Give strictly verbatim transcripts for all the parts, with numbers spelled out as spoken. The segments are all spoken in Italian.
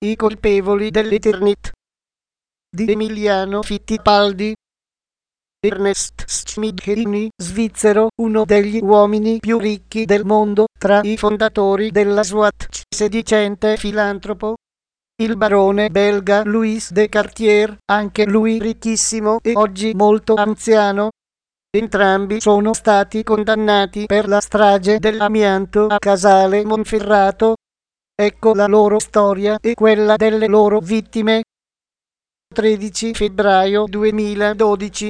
I colpevoli dell'Eternit di Emiliano Fittipaldi. Ernest Schmidheiny, svizzero, uno degli uomini più ricchi del mondo, tra i fondatori della S W A T, sedicente filantropo. Il barone belga Louis de Cartier, anche lui ricchissimo e oggi molto anziano. Entrambi sono stati condannati per la strage dell'amianto a Casale Monferrato. Ecco la loro storia e quella delle loro vittime. tredici febbraio duemiladodici.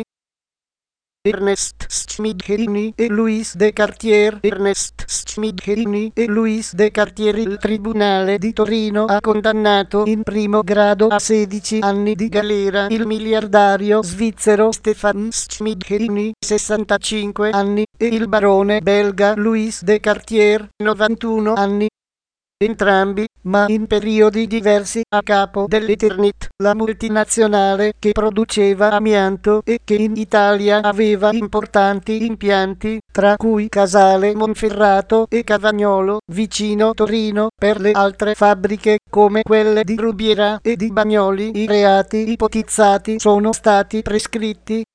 Ernest Schmidheiny e Louis de Cartier. Ernest Schmidheiny e Louis de Cartier. Il tribunale di Torino ha condannato in primo grado a sedici anni di galera il miliardario svizzero Stefan Schmidheiny, sessantacinque anni, e il barone belga Louis de Cartier, novantuno anni. Entrambi, ma in periodi diversi, a capo dell'Eternit, la multinazionale che produceva amianto e che in Italia aveva importanti impianti, tra cui Casale Monferrato e Cavagnolo, vicino Torino. Per le altre fabbriche, come quelle di Rubiera e di Bagnoli, i reati ipotizzati sono stati prescritti.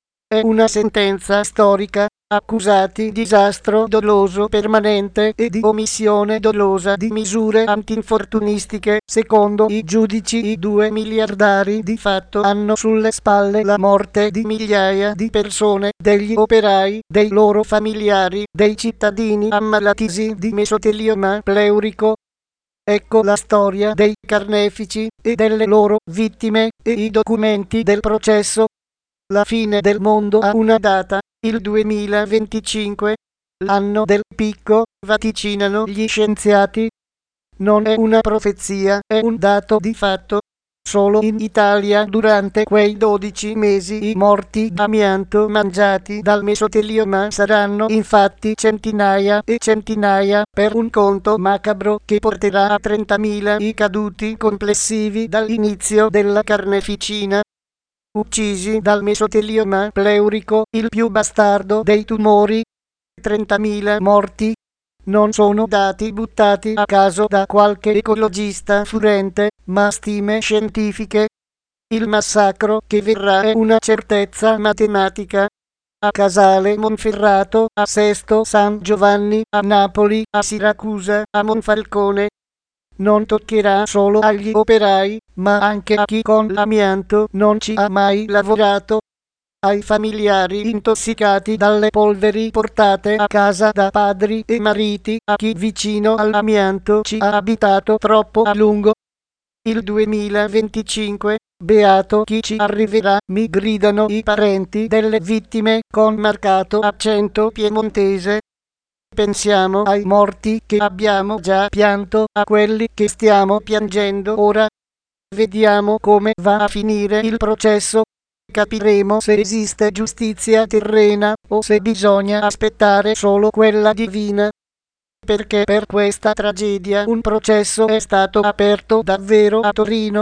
È una sentenza storica. Accusati di disastro doloso permanente e di omissione dolosa di misure antinfortunistiche, secondo i giudici i due miliardari di fatto hanno sulle spalle la morte di migliaia di persone, degli operai, dei loro familiari, dei cittadini ammalatisi di mesotelioma pleurico. Ecco la storia dei carnefici e delle loro vittime e i documenti del processo. La fine del mondo ha una data, il duemilaventicinque, l'anno del picco, vaticinano gli scienziati. Non è una profezia, è un dato di fatto. Solo in Italia durante quei dodici mesi i morti d'amianto mangiati dal mesotelioma saranno infatti centinaia e centinaia, per un conto macabro che porterà a trentamila i caduti complessivi dall'inizio della carneficina. Uccisi dal mesotelioma pleurico, il più bastardo dei tumori. trentamila morti. Non sono dati buttati a caso da qualche ecologista furente, ma stime scientifiche. Il massacro che verrà è una certezza matematica. A Casale Monferrato, a Sesto San Giovanni, a Napoli, a Siracusa, a Monfalcone. Non toccherà solo agli operai, ma anche a chi con l'amianto non ci ha mai lavorato. Ai familiari intossicati dalle polveri portate a casa da padri e mariti, a chi vicino all'amianto ci ha abitato troppo a lungo. Il duemilaventicinque, beato chi ci arriverà, mi gridano i parenti delle vittime con marcato accento piemontese. Pensiamo ai morti che abbiamo già pianto, a quelli che stiamo piangendo ora. Vediamo come va a finire il processo. Capiremo se esiste giustizia terrena o se bisogna aspettare solo quella divina. Perché per questa tragedia un processo è stato aperto davvero a Torino.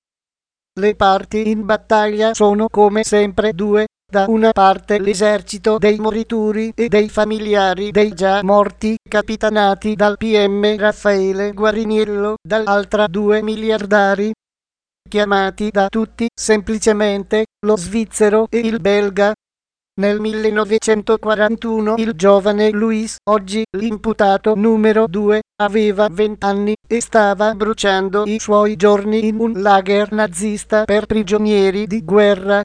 Le parti in battaglia sono come sempre due. Da una parte l'esercito dei morituri e dei familiari dei già morti, capitanati dal P M Raffaele Guariniello, dall'altra due miliardari, chiamati da tutti semplicemente lo svizzero e il belga. Nel millenovecentoquarantuno il giovane Louis, oggi l'imputato numero due, aveva vent'anni e stava bruciando i suoi giorni in un lager nazista per prigionieri di guerra.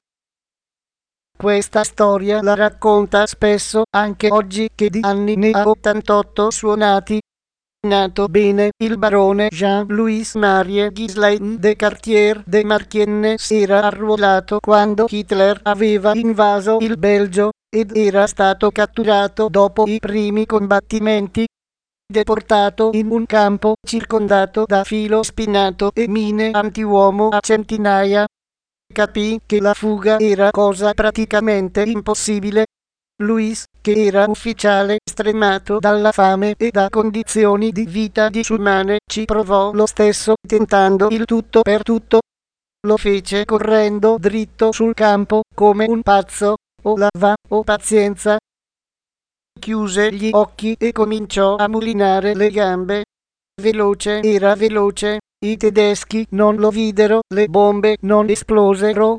Questa storia la racconta spesso, anche oggi che di anni ne ha ottantotto suonati. Nato bene, il barone Jean-Louis Marie Ghislain de Cartier de Marchienne si era arruolato quando Hitler aveva invaso il Belgio, ed era stato catturato dopo i primi combattimenti. Deportato in un campo circondato da filo spinato e mine antiuomo a centinaia. Capì che la fuga era cosa praticamente impossibile. Louis, che era ufficiale stremato dalla fame e da condizioni di vita disumane, ci provò lo stesso, tentando il tutto per tutto. Lo fece correndo dritto sul campo, come un pazzo. O la va, o pazienza. Chiuse gli occhi e cominciò a mulinare le gambe. Veloce era veloce, I tedeschi non lo videro, le bombe non esplosero.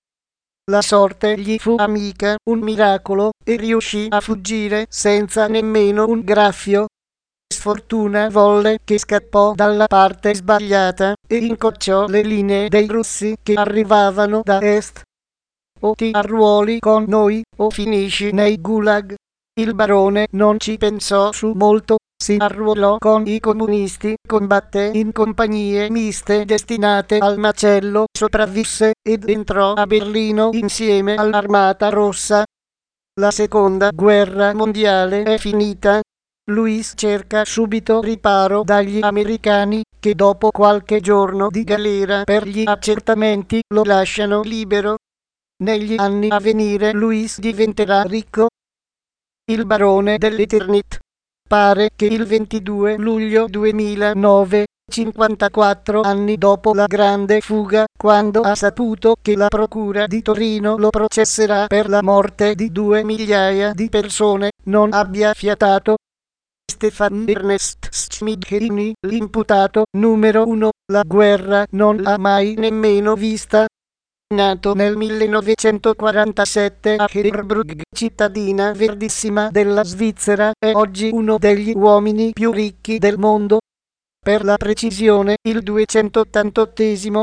La sorte gli fu amica, un miracolo, e riuscì a fuggire senza nemmeno un graffio. Sfortuna volle che scappò dalla parte sbagliata e incrociò le linee dei russi che arrivavano da est. O ti arruoli con noi o finisci nei gulag. Il barone non ci pensò su molto, si arruolò con i comunisti, combatté in compagnie miste destinate al macello, sopravvisse ed entrò a Berlino insieme all'Armata Rossa. La seconda guerra mondiale è finita. Louis cerca subito riparo dagli americani, che dopo qualche giorno di galera per gli accertamenti lo lasciano libero. Negli anni a venire Louis diventerà ricco. Il barone dell'Eternit. Pare che il ventidue luglio duemilanove, cinquantaquattro anni dopo la grande fuga, quando ha saputo che la procura di Torino lo processerà per la morte di due migliaia di persone, non abbia fiatato. Stefan Ernest Schmidheini, l'imputato numero uno, la guerra non l'ha mai nemmeno vista. Nato nel millenovecentoquarantasette a Heerbrugg, cittadina verdissima della Svizzera, è oggi uno degli uomini più ricchi del mondo. Per la precisione, il duecentottantottesimo.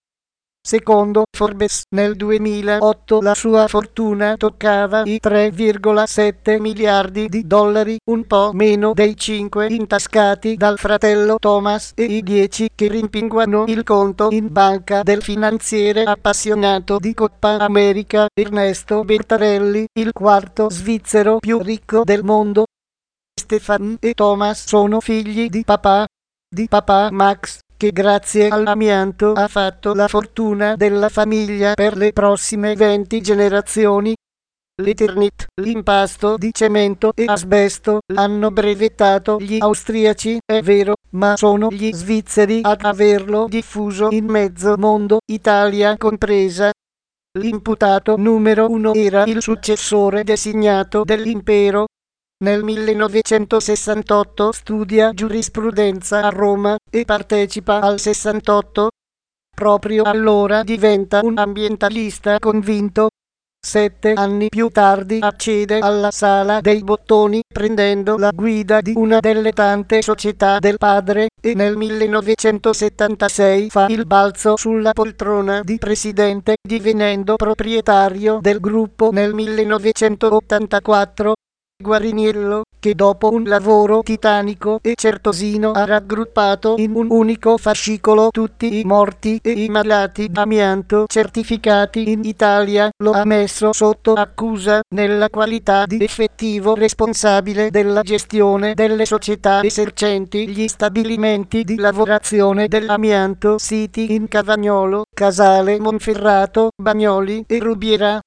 Secondo Forbes, nel duemilaotto la sua fortuna toccava i tre virgola sette miliardi di dollari, un po' meno dei cinque intascati dal fratello Thomas e i dieci che rimpinguano il conto in banca del finanziere appassionato di Coppa America Ernesto Bertarelli, il quarto svizzero più ricco del mondo. Stefan e Thomas sono figli di papà, di papà Max, che grazie all'amianto ha fatto la fortuna della famiglia per le prossime venti generazioni. L'Eternit, l'impasto di cemento e asbesto, l'hanno brevettato gli austriaci, è vero, ma sono gli svizzeri ad averlo diffuso in mezzo mondo, Italia compresa. L'imputato numero uno era il successore designato dell'impero. Nel millenovecentosessantotto studia giurisprudenza a Roma e partecipa al sessantotto. Proprio allora diventa un ambientalista convinto. Sette anni più tardi accede alla Sala dei Bottoni, prendendo la guida di una delle tante società del padre, e nel millenovecentosettantasei fa il balzo sulla poltrona di presidente, divenendo proprietario del gruppo nel millenovecentottantaquattro. Guariniello, che dopo un lavoro titanico e certosino ha raggruppato in un unico fascicolo tutti i morti e i malati d'amianto certificati in Italia, lo ha messo sotto accusa nella qualità di effettivo responsabile della gestione delle società esercenti gli stabilimenti di lavorazione dell'amianto siti in Cavagnolo, Casale Monferrato, Bagnoli e Rubiera.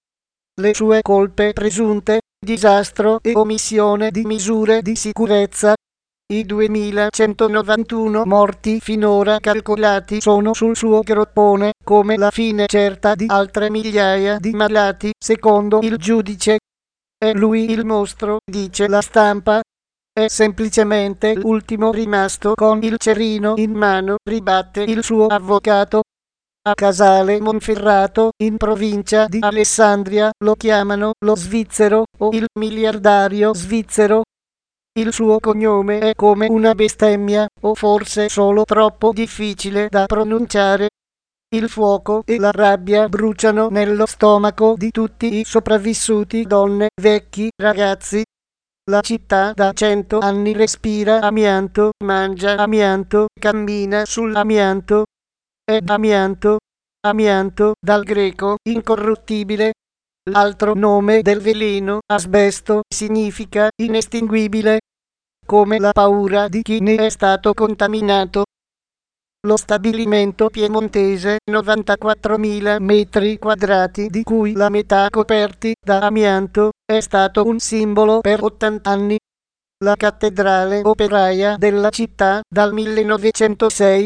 Le sue colpe presunte: disastro e omissione di misure di sicurezza. I duemilacentonovantuno morti finora calcolati sono sul suo groppone, come la fine certa di altre migliaia di malati, secondo il giudice. È lui il mostro, dice la stampa. È semplicemente l'ultimo rimasto con il cerino in mano, ribatte il suo avvocato. A Casale Monferrato, in provincia di Alessandria, lo chiamano lo svizzero o il miliardario svizzero. Il suo cognome è come una bestemmia, o forse solo troppo difficile da pronunciare. Il fuoco e la rabbia bruciano nello stomaco di tutti i sopravvissuti, donne, vecchi, ragazzi. La città da cento anni respira amianto, mangia amianto, cammina sull'amianto. È amianto, amianto, dal greco incorruttibile. L'altro nome del veleno, asbesto, significa inestinguibile, come la paura di chi ne è stato contaminato. Lo stabilimento piemontese, novantaquattromila metri quadrati, di cui la metà coperti da amianto, è stato un simbolo per ottanta anni. La cattedrale operaia della città, dal millenovecentosei.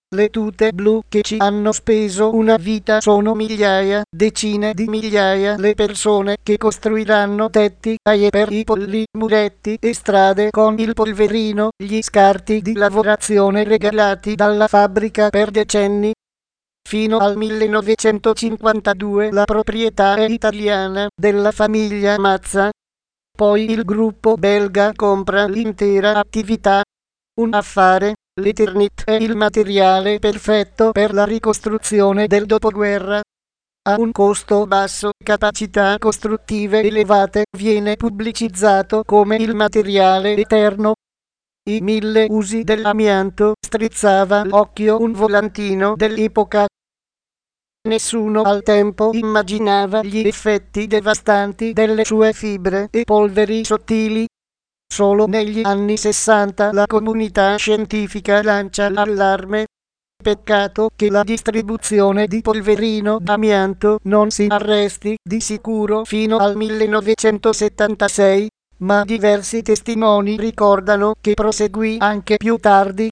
Le tute blu che ci hanno speso una vita sono migliaia, decine di migliaia le persone che costruiranno tetti ai per i polli, muretti e strade con il polverino, gli scarti di lavorazione regalati dalla fabbrica per decenni. Fino al millenovecentocinquantadue la proprietà è italiana della famiglia Mazza. Poi il gruppo belga compra l'intera attività. Un affare. L'Eternit è il materiale perfetto per la ricostruzione del dopoguerra. A un costo basso, capacità costruttive elevate, viene pubblicizzato come il materiale eterno. I mille usi dell'amianto strizzava l'occhio un volantino dell'epoca. Nessuno al tempo immaginava gli effetti devastanti delle sue fibre e polveri sottili. Solo negli anni sessanta la comunità scientifica lancia l'allarme. Peccato che la distribuzione di polverino d'amianto non si arresti di sicuro fino al millenovecentosettantasei, ma diversi testimoni ricordano che proseguì anche più tardi.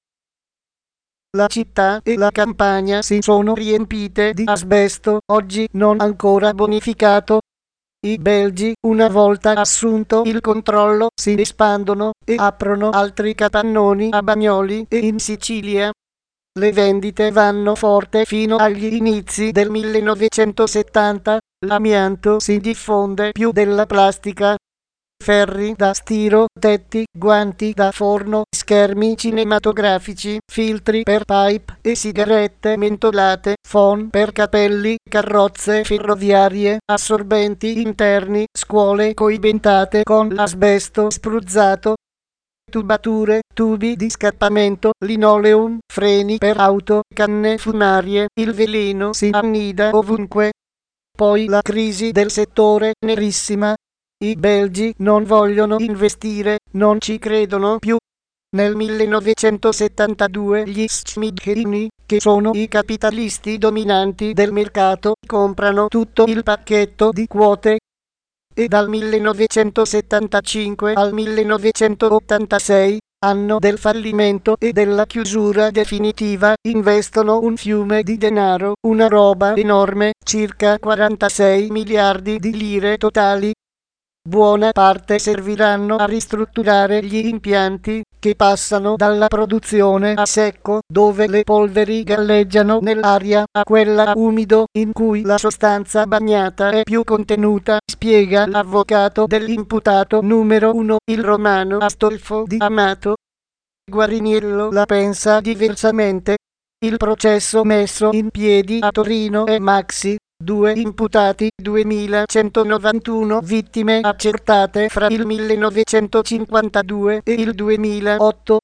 La città e la campagna si sono riempite di asbesto, oggi non ancora bonificato. I belgi, una volta assunto il controllo, si espandono e aprono altri capannoni a Bagnoli e in Sicilia. Le vendite vanno forte fino agli inizi del millenovecentosettanta, l'amianto si diffonde più della plastica. Ferri da stiro, tetti, guanti da forno, schermi cinematografici, filtri per pipe e sigarette mentolate, phon per capelli, carrozze ferroviarie, assorbenti interni, scuole coibentate con l'asbesto spruzzato, tubature, tubi di scappamento, linoleum, freni per auto, canne fumarie, il veleno si annida ovunque. Poi la crisi del settore, nerissima. I belgi non vogliono investire, non ci credono più. Nel millenovecentosettantadue gli Schmidheini, che sono i capitalisti dominanti del mercato, comprano tutto il pacchetto di quote. E dal millenovecentosettantacinque al millenovecentottantasei, anno del fallimento e della chiusura definitiva, investono un fiume di denaro, una roba enorme, circa quarantasei miliardi di lire totali. Buona parte serviranno a ristrutturare gli impianti, che passano dalla produzione a secco, dove le polveri galleggiano nell'aria, a quella a umido, in cui la sostanza bagnata è più contenuta, spiega l'avvocato dell'imputato numero uno, il romano Astolfo Di Amato. Guariniello la pensa diversamente. Il processo messo in piedi a Torino è maxi. Due imputati, duemilacentonovantuno vittime accertate fra il millenovecentocinquantadue e il duemilaotto,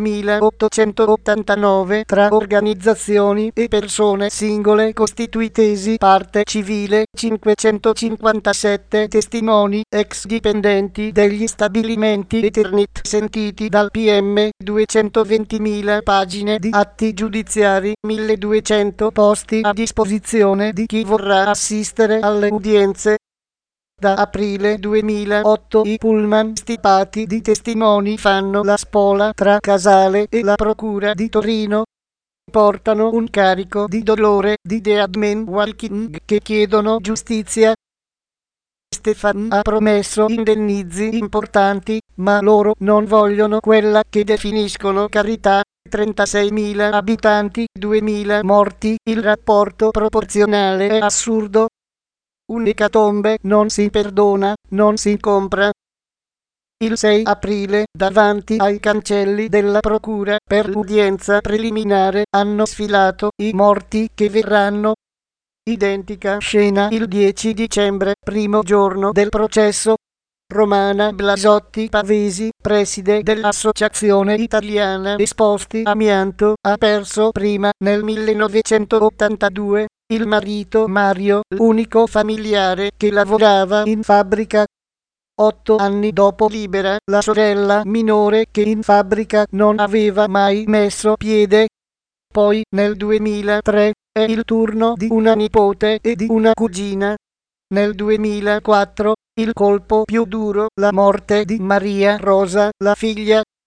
duemilaottocentottantanove tra organizzazioni e persone singole costituitesi parte civile, cinquecentocinquantasette testimoni, ex dipendenti degli stabilimenti Eternit sentiti dal P M, duecentoventimila pagine di atti giudiziari, milleduecento posti a disposizione di chi vorrà assistere alle udienze. Da aprile duemilaotto i pullman stipati di testimoni fanno la spola tra Casale e la procura di Torino. Portano un carico di dolore di Deadman Walking che chiedono giustizia. Stefan ha promesso indennizi importanti, ma loro non vogliono quella che definiscono carità. trentaseimila abitanti, duemila morti, il rapporto proporzionale è assurdo. Un'ecatombe non si perdona, non si compra. Il sei aprile, davanti ai cancelli della procura, per l'udienza preliminare, hanno sfilato i morti che verranno. Identica scena il dieci dicembre, primo giorno del processo. Romana Blasotti Pavesi, preside dell'Associazione Italiana Esposti Amianto, ha perso prima, nel millenovecentottantadue, il marito Mario, l'unico familiare che lavorava in fabbrica. Otto anni dopo libera la sorella minore che in fabbrica non aveva mai messo piede. Poi, nel duemilatré, è il turno di una nipote e di una cugina. Nel duemilaquattro, il colpo più duro, la morte di Maria Rosa, la figlia.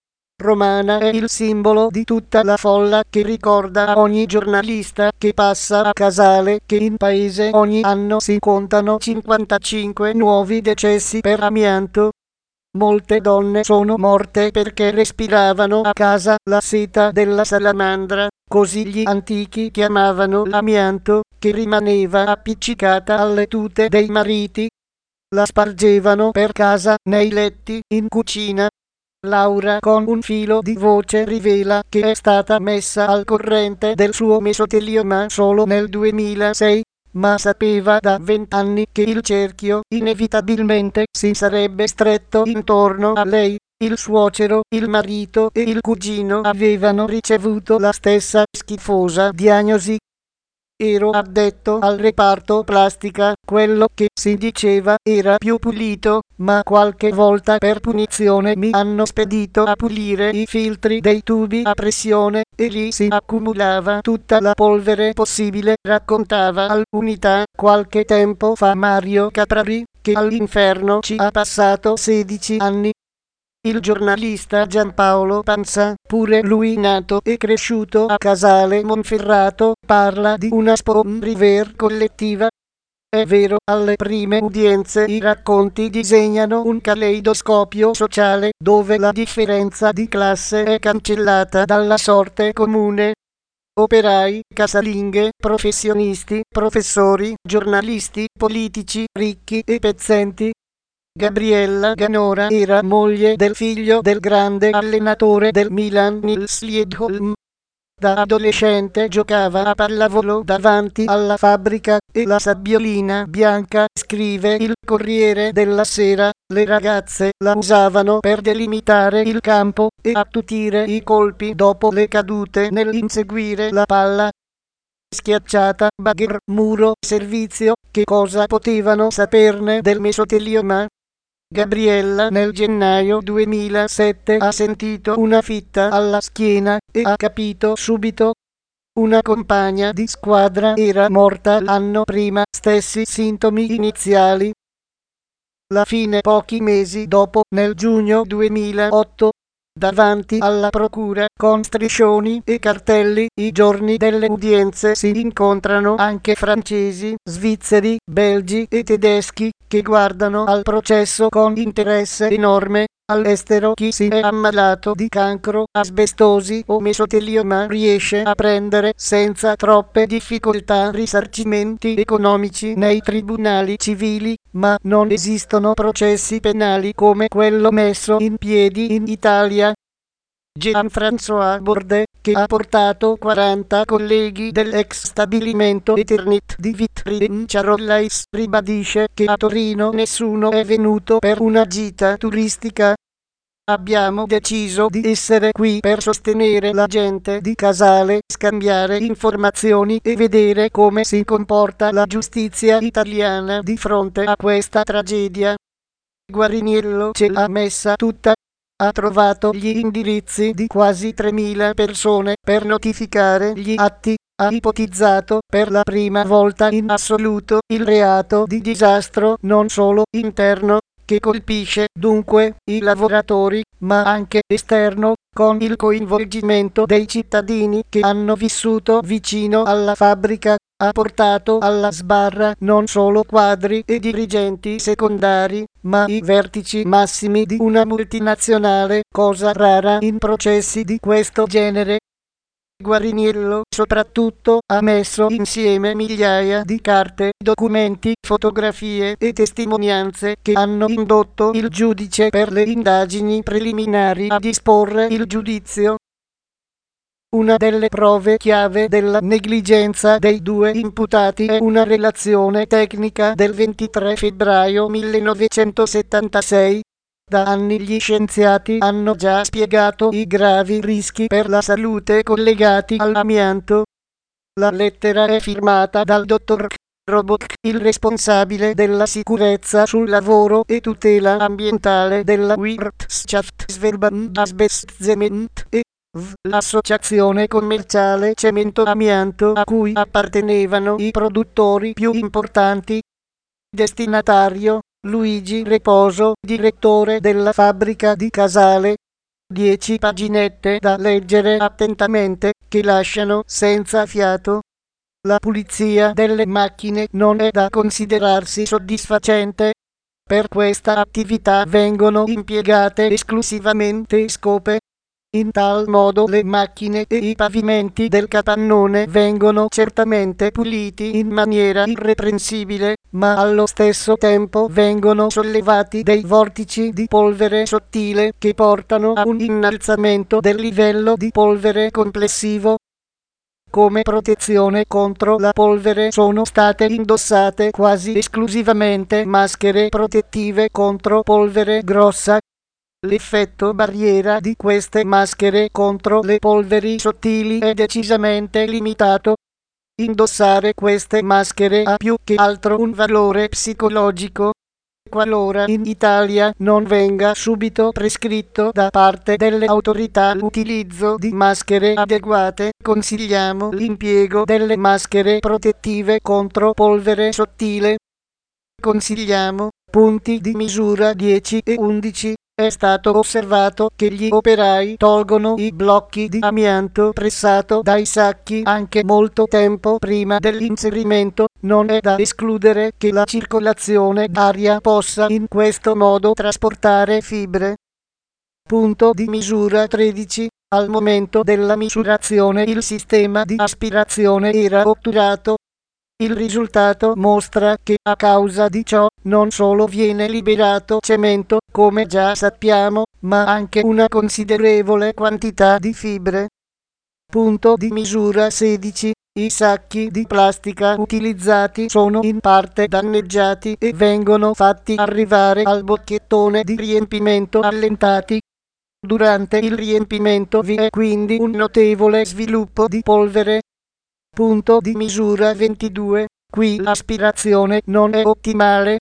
romana è il simbolo di tutta la folla che ricorda a ogni giornalista che passa a Casale che in paese ogni anno si contano cinquantacinque nuovi decessi per amianto. Molte donne sono morte perché respiravano a casa la seta della salamandra, così gli antichi chiamavano l'amianto, che rimaneva appiccicata alle tute dei mariti. La spargevano per casa, nei letti, in cucina. Laura con un filo di voce rivela che è stata messa al corrente del suo mesotelioma solo nel duemilasei, ma sapeva da vent'anni che il cerchio inevitabilmente si sarebbe stretto intorno a lei. Il suocero, il marito e il cugino avevano ricevuto la stessa schifosa diagnosi. Ero addetto al reparto plastica, quello che si diceva era più pulito, ma qualche volta per punizione mi hanno spedito a pulire i filtri dei tubi a pressione e lì si accumulava tutta la polvere possibile, raccontava all'Unità qualche tempo fa Mario Caprari, che all'inferno ci ha passato sedici anni. Il giornalista Giampaolo Pansa, pure lui nato e cresciuto a Casale Monferrato, parla di una spawn river collettiva. È vero, alle prime udienze i racconti disegnano un caleidoscopio sociale dove la differenza di classe è cancellata dalla sorte comune. Operai, casalinghe, professionisti, professori, giornalisti, politici, ricchi e pezzenti. Gabriella Ganora era moglie del figlio del grande allenatore del Milan Nils Liedholm. Da adolescente giocava a pallavolo davanti alla fabbrica e la sabbiolina bianca, scrive il Corriere della Sera, le ragazze la usavano per delimitare il campo e attutire i colpi dopo le cadute nell'inseguire la palla. Schiacciata, bagher, muro, servizio, che cosa potevano saperne del mesotelioma? Gabriella nel gennaio duemilasette ha sentito una fitta alla schiena e ha capito subito. Una compagna di squadra era morta l'anno prima, stessi sintomi iniziali. La fine pochi mesi dopo, nel giugno duemilaotto, davanti alla procura, con striscioni e cartelli, i giorni delle udienze si incontrano anche francesi, svizzeri, belgi e tedeschi, che guardano al processo con interesse enorme. All'estero chi si è ammalato di cancro, asbestosi o mesotelioma riesce a prendere senza troppe difficoltà risarcimenti economici nei tribunali civili, ma non esistono processi penali come quello messo in piedi in Italia. Jean-François Bordet, che ha portato quaranta colleghi dell'ex stabilimento Eternit di Vitry in Charolais, ribadisce che a Torino nessuno è venuto per una gita turistica. Abbiamo deciso di essere qui per sostenere la gente di Casale, scambiare informazioni e vedere come si comporta la giustizia italiana di fronte a questa tragedia. Guariniello ce l'ha messa tutta. Ha trovato gli indirizzi di quasi tremila persone per notificare gli atti. Ha ipotizzato per la prima volta in assoluto il reato di disastro non solo interno, che colpisce dunque i lavoratori, ma anche esterno, con il coinvolgimento dei cittadini che hanno vissuto vicino alla fabbrica. Ha portato alla sbarra non solo quadri e dirigenti secondari, ma i vertici massimi di una multinazionale, cosa rara in processi di questo genere. Guariniello soprattutto ha messo insieme migliaia di carte, documenti, fotografie e testimonianze che hanno indotto il giudice per le indagini preliminari a disporre il giudizio. Una delle prove chiave della negligenza dei due imputati è una relazione tecnica del ventitré febbraio millenovecentosettantasei. Da anni gli scienziati hanno già spiegato i gravi rischi per la salute collegati all'amianto. La lettera è firmata dal dottor Robock, il responsabile della sicurezza sul lavoro e tutela ambientale della Wirtschaftsverband Asbestzement e l'associazione commerciale Cemento Amianto a cui appartenevano i produttori più importanti. Destinatario: Luigi Reposo, direttore della fabbrica di Casale. Dieci paginette da leggere attentamente, che lasciano senza fiato. La pulizia delle macchine non è da considerarsi soddisfacente. Per questa attività vengono impiegate esclusivamente scope. In tal modo le macchine e i pavimenti del capannone vengono certamente puliti in maniera irreprensibile, ma allo stesso tempo vengono sollevati dei vortici di polvere sottile che portano a un innalzamento del livello di polvere complessivo. Come protezione contro la polvere sono state indossate quasi esclusivamente maschere protettive contro polvere grossa. L'effetto barriera di queste maschere contro le polveri sottili è decisamente limitato. Indossare queste maschere ha più che altro un valore psicologico. Qualora in Italia non venga subito prescritto da parte delle autorità l'utilizzo di maschere adeguate, consigliamo l'impiego delle maschere protettive contro polvere sottile. Consigliamo punti di misura dieci e undici. È stato osservato che gli operai tolgono i blocchi di amianto pressato dai sacchi anche molto tempo prima dell'inserimento. Non è da escludere che la circolazione d'aria possa in questo modo trasportare fibre. Punto di misura tredici. Al momento della misurazione il sistema di aspirazione era otturato. Il risultato mostra che a causa di ciò non solo viene liberato cemento, come già sappiamo, ma anche una considerevole quantità di fibre. Punto di misura sedici. I sacchi di plastica utilizzati sono in parte danneggiati e vengono fatti arrivare al bocchettone di riempimento allentati. Durante il riempimento vi è quindi un notevole sviluppo di polvere. Punto di misura ventidue. Qui l'aspirazione non è ottimale.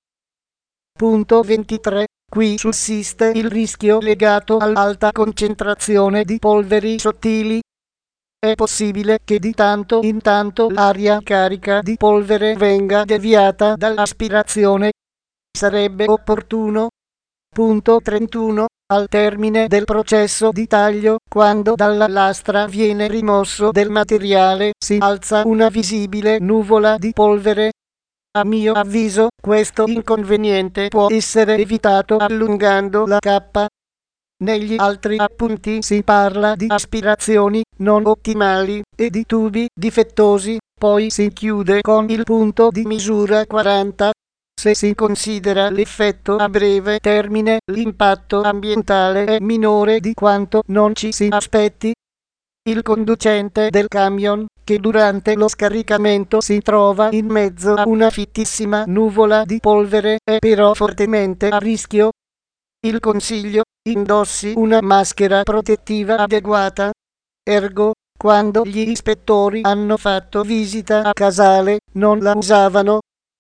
Punto ventitré. Qui sussiste il rischio legato all'alta concentrazione di polveri sottili. È possibile che di tanto in tanto l'aria carica di polvere venga deviata dall'aspirazione. Sarebbe opportuno. Punto trentuno. Al termine del processo di taglio, quando dalla lastra viene rimosso del materiale, si alza una visibile nuvola di polvere. A mio avviso, questo inconveniente può essere evitato allungando la cappa. Negli altri appunti si parla di aspirazioni non ottimali e di tubi difettosi, poi si chiude con il punto di misura quaranta. Se si considera l'effetto a breve termine, l'impatto ambientale è minore di quanto non ci si aspetti. Il conducente del camion, che durante lo scaricamento si trova in mezzo a una fittissima nuvola di polvere, è però fortemente a rischio. Il consiglio: indossi una maschera protettiva adeguata. Ergo, quando gli ispettori hanno fatto visita a Casale, non la usavano.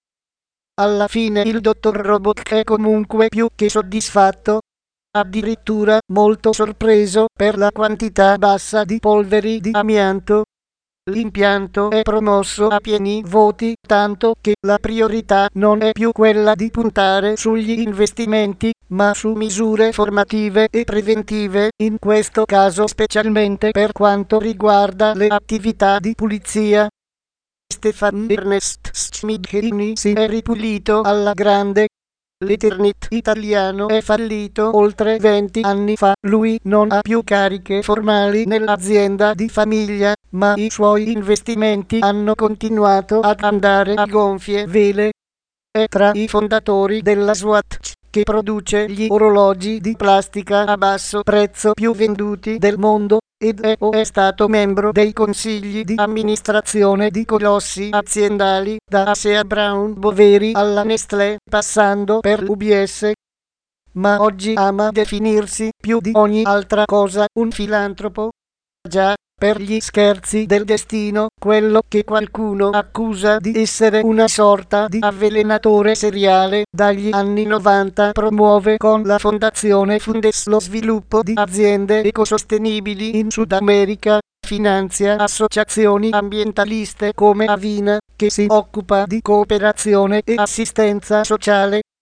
Alla fine il dottor Roboc è comunque più che soddisfatto, addirittura molto sorpreso per la quantità bassa di polveri di amianto. L'impianto è promosso a pieni voti, tanto che la priorità non è più quella di puntare sugli investimenti, ma su misure formative e preventive, in questo caso specialmente per quanto riguarda le attività di pulizia. Stefan Ernest Schmidheini si è ripulito alla grande. L'Eternit italiano è fallito oltre venti anni fa. Lui non ha più cariche formali nell'azienda di famiglia, ma i suoi investimenti hanno continuato ad andare a gonfie vele. È tra i fondatori della Swatch, che produce gli orologi di plastica a basso prezzo più venduti del mondo, ed è o è stato membro dei consigli di amministrazione di colossi aziendali, da Asea Brown Boveri alla Nestlé, passando per l'U B S. Ma oggi ama definirsi più di ogni altra cosa un filantropo. Già, per gli scherzi del destino, quello che qualcuno accusa di essere una sorta di avvelenatore seriale dagli anni novanta promuove con la fondazione Fundes lo sviluppo di aziende ecosostenibili in Sud America, finanzia associazioni ambientaliste come Avina, che si occupa di cooperazione e assistenza sociale,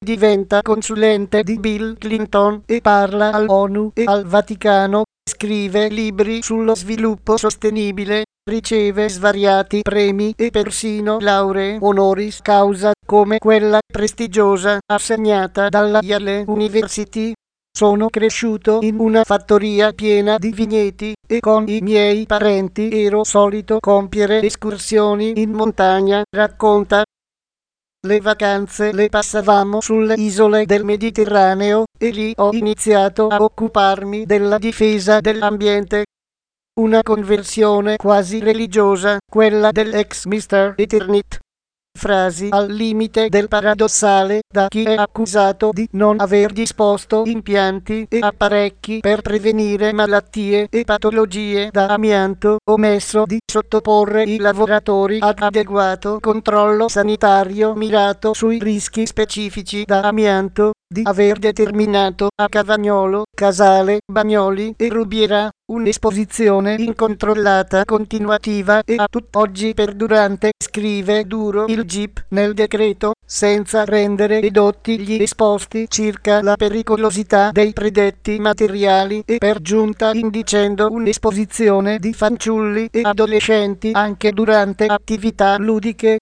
diventa consulente di Bill Clinton e parla all'ONU e al Vaticano, scrive libri sullo sviluppo sostenibile, riceve svariati premi e persino lauree honoris causa come quella prestigiosa assegnata dalla Yale University. Sono cresciuto in una fattoria piena di vigneti e con i miei parenti ero solito compiere escursioni in montagna, racconta. Le vacanze le passavamo sulle isole del Mediterraneo e lì ho iniziato a occuparmi della difesa dell'ambiente. Una conversione quasi religiosa, quella dell'ex mister Eternit. Frasi al limite del paradossale da chi è accusato di non aver disposto impianti e apparecchi per prevenire malattie e patologie da amianto, omesso di sottoporre i lavoratori ad adeguato controllo sanitario mirato sui rischi specifici da amianto, di aver determinato a Cavagnolo, Casale, Bagnoli e Rubiera un'esposizione incontrollata continuativa e a tutt'oggi perdurante, scrive duro il G I P nel decreto, senza rendere edotti gli esposti circa la pericolosità dei predetti materiali e per giunta indicendo un'esposizione di fanciulli e adolescenti anche durante attività ludiche.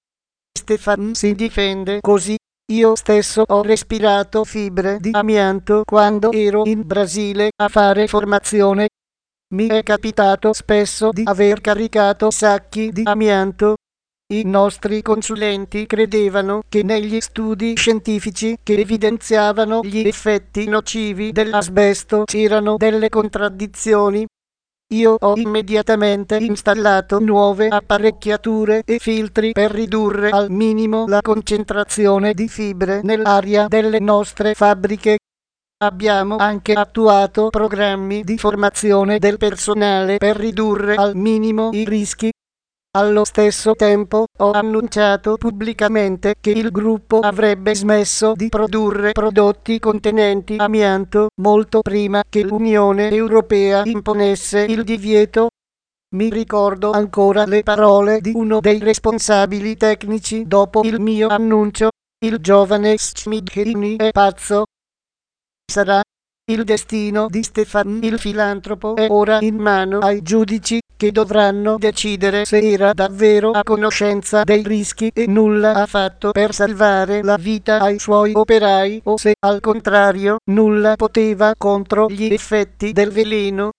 Stefan si difende così. Io stesso ho respirato fibre di amianto quando ero in Brasile a fare formazione. Mi è capitato spesso di aver caricato sacchi di amianto. I nostri consulenti credevano che negli studi scientifici che evidenziavano gli effetti nocivi dell'asbesto c'erano delle contraddizioni. Io ho immediatamente installato nuove apparecchiature e filtri per ridurre al minimo la concentrazione di fibre nell'aria delle nostre fabbriche. Abbiamo anche attuato programmi di formazione del personale per ridurre al minimo i rischi. Allo stesso tempo, ho annunciato pubblicamente che il gruppo avrebbe smesso di produrre prodotti contenenti amianto molto prima che l'Unione Europea imponesse il divieto. Mi ricordo ancora le parole di uno dei responsabili tecnici dopo il mio annuncio: il giovane Schmidheini è pazzo. Sarà. Il destino di Stefan il filantropo è ora in mano ai giudici, che dovranno decidere se era davvero a conoscenza dei rischi e nulla ha fatto per salvare la vita ai suoi operai o se, al contrario, nulla poteva contro gli effetti del veleno.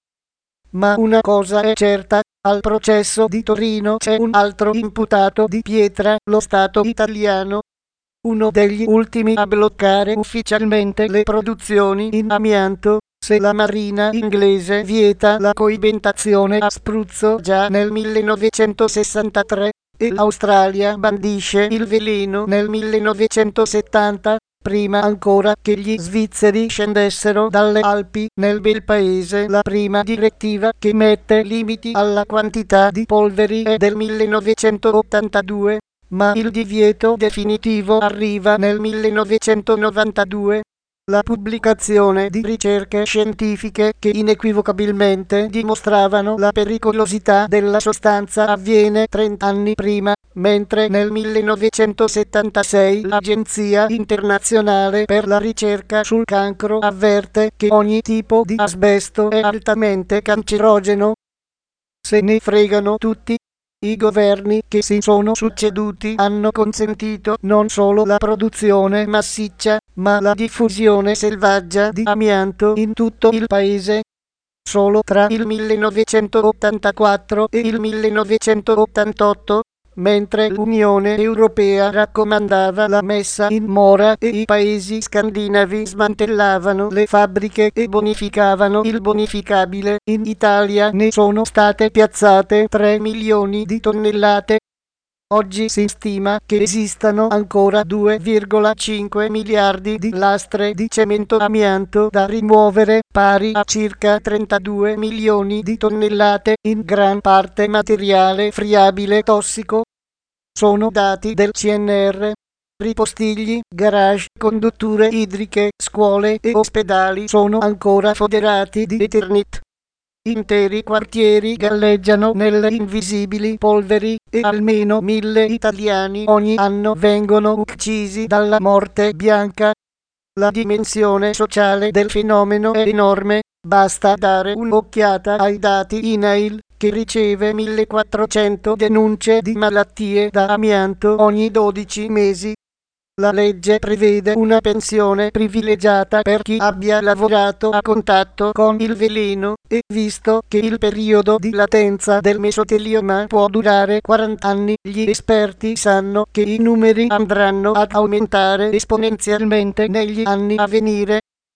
Ma una cosa è certa, al processo di Torino c'è un altro imputato di pietra, lo Stato italiano. Uno degli ultimi a bloccare ufficialmente le produzioni in amianto, se la Marina inglese vieta la coibentazione a spruzzo già nel millenovecentosessantatré e l'Australia bandisce il veleno nel millenovecentosettanta, prima ancora che gli svizzeri scendessero dalle Alpi nel bel paese, la prima direttiva che mette limiti alla quantità di polveri è del millenovecentottantadue. Ma il divieto definitivo arriva nel millenovecentonovantadue. La pubblicazione di ricerche scientifiche che inequivocabilmente dimostravano la pericolosità della sostanza avviene trenta anni prima, mentre nel millenovecentosettantasei l'Agenzia internazionale per la ricerca sul cancro avverte che ogni tipo di asbesto è altamente cancerogeno. Se ne fregano tutti. I governi che si sono succeduti hanno consentito non solo la produzione massiccia, ma la diffusione selvaggia di amianto in tutto il paese. Solo tra il millenovecentottantaquattro e il millenovecentottantotto, mentre l'Unione Europea raccomandava la messa in mora e i paesi scandinavi smantellavano le fabbriche e bonificavano il bonificabile, in Italia ne sono state piazzate tre milioni di tonnellate. Oggi si stima che esistano ancora due virgola cinque miliardi di lastre di cemento amianto da rimuovere, pari a circa trentadue milioni di tonnellate, in gran parte materiale friabile tossico. Sono dati del C N R. Ripostigli, garage, condutture idriche, scuole e ospedali sono ancora foderati di Eternit. Interi quartieri galleggiano nelle invisibili polveri e almeno mille italiani ogni anno vengono uccisi dalla morte bianca. La dimensione sociale del fenomeno è enorme, basta dare un'occhiata ai dati INAIL, che riceve millequattrocento denunce di malattie da amianto ogni dodici mesi. La legge prevede una pensione privilegiata per chi abbia lavorato a contatto con il veleno, e visto che il periodo di latenza del mesotelioma può durare quaranta anni, gli esperti sanno che i numeri andranno ad aumentare esponenzialmente negli anni a venire.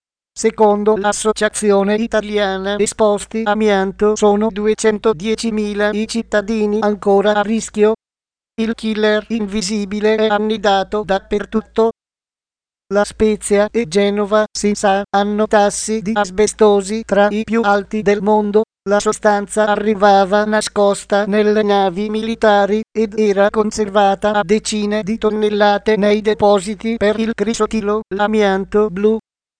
Secondo l'Associazione Italiana Esposti Amianto sono duecentodiecimila i cittadini ancora a rischio. Il killer invisibile è annidato dappertutto. La Spezia e Genova, si sa, hanno tassi di asbestosi tra i più alti del mondo. La sostanza arrivava nascosta nelle navi militari ed era conservata a decine di tonnellate nei depositi per il crisotilo, l'amianto blu.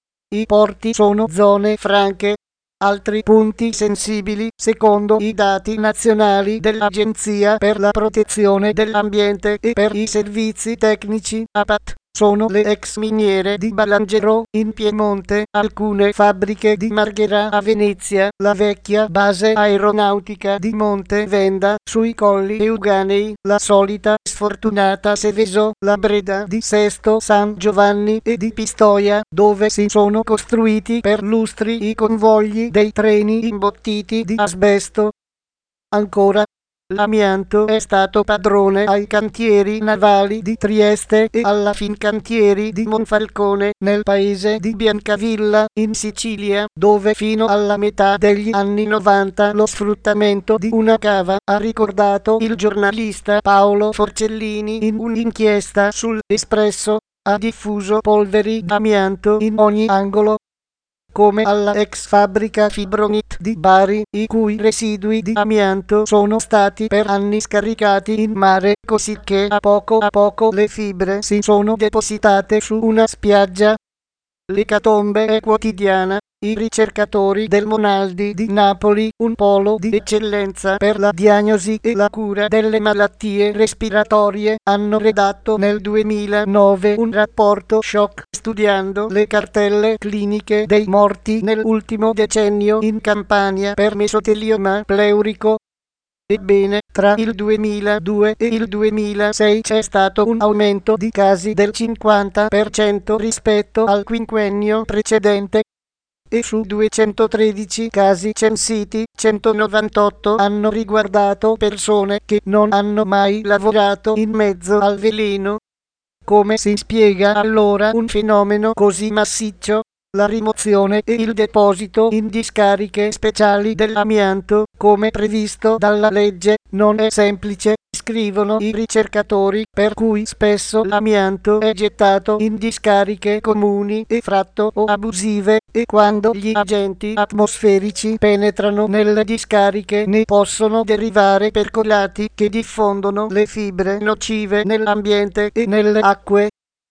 I porti sono zone franche. Altri punti sensibili, secondo i dati nazionali dell'Agenzia per la protezione dell'ambiente e per i servizi tecnici A P A T, sono le ex miniere di Balangero in Piemonte, alcune fabbriche di Marghera a Venezia, la vecchia base aeronautica di Monte Venda sui Colli Euganei, la solita sfortunata Seveso, la Breda di Sesto San Giovanni e di Pistoia, dove si sono costruiti per lustri i convogli dei treni imbottiti di asbesto. Ancora, l'amianto è stato padrone ai cantieri navali di Trieste e alla Fincantieri di Monfalcone, nel paese di Biancavilla, in Sicilia, dove fino alla metà degli anni novanta lo sfruttamento di una cava, ha ricordato il giornalista Paolo Forcellini in un'inchiesta sul Espresso, ha diffuso polveri d'amianto in ogni angolo, come alla ex fabbrica Fibronit di Bari, i cui residui di amianto sono stati per anni scaricati in mare, cosicché a poco a poco le fibre si sono depositate su una spiaggia. L'ecatombe è quotidiana. I ricercatori del Monaldi di Napoli, un polo di eccellenza per la diagnosi e la cura delle malattie respiratorie, hanno redatto nel duemilanove un rapporto shock studiando le cartelle cliniche dei morti nell'ultimo decennio in Campania per mesotelioma pleurico. Ebbene, tra il duemiladue e il duemilasei c'è stato un aumento di casi del cinquanta per cento rispetto al quinquennio precedente, e su duecentotredici casi censiti, centonovantotto hanno riguardato persone che non hanno mai lavorato in mezzo al veleno. Come si spiega allora un fenomeno così massiccio? La rimozione e il deposito in discariche speciali dell'amianto, come previsto dalla legge, non è semplice, scrivono i ricercatori, per cui spesso l'amianto è gettato in discariche comuni e fratto o abusive, e quando gli agenti atmosferici penetrano nelle discariche ne possono derivare percolati che diffondono le fibre nocive nell'ambiente e nelle acque.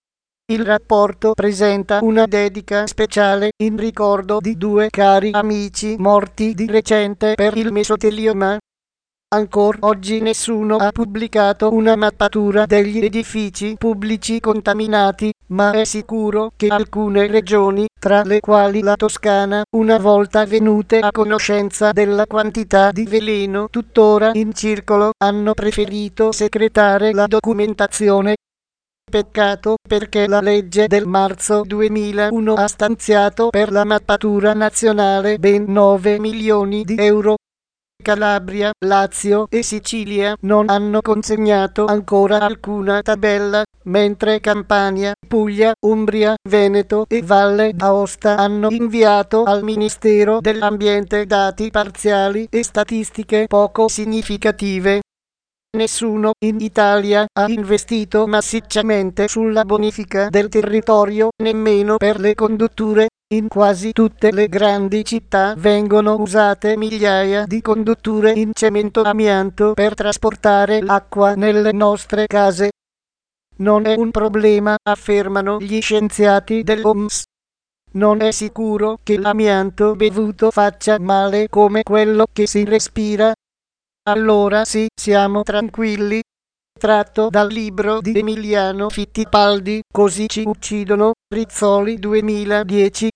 Il rapporto presenta una dedica speciale in ricordo di due cari amici morti di recente per il mesotelioma. Ancora oggi nessuno ha pubblicato una mappatura degli edifici pubblici contaminati, ma è sicuro che alcune regioni, tra le quali la Toscana, una volta venute a conoscenza della quantità di veleno tuttora in circolo, hanno preferito secretare la documentazione. Peccato, perché la legge del marzo duemilauno ha stanziato per la mappatura nazionale ben nove milioni di euro. Calabria, Lazio e Sicilia non hanno consegnato ancora alcuna tabella, mentre Campania, Puglia, Umbria, Veneto e Valle d'Aosta hanno inviato al Ministero dell'Ambiente dati parziali e statistiche poco significative. Nessuno in Italia ha investito massicciamente sulla bonifica del territorio, nemmeno per le condutture. In quasi tutte le grandi città vengono usate migliaia di condutture in cemento amianto per trasportare l'acqua nelle nostre case. Non è un problema, affermano gli scienziati dell'O M S. Non è sicuro che l'amianto bevuto faccia male come quello che si respira. Allora sì, siamo tranquilli. Tratto dal libro di Emiliano Fittipaldi, Così ci uccidono, Rizzoli duemiladieci.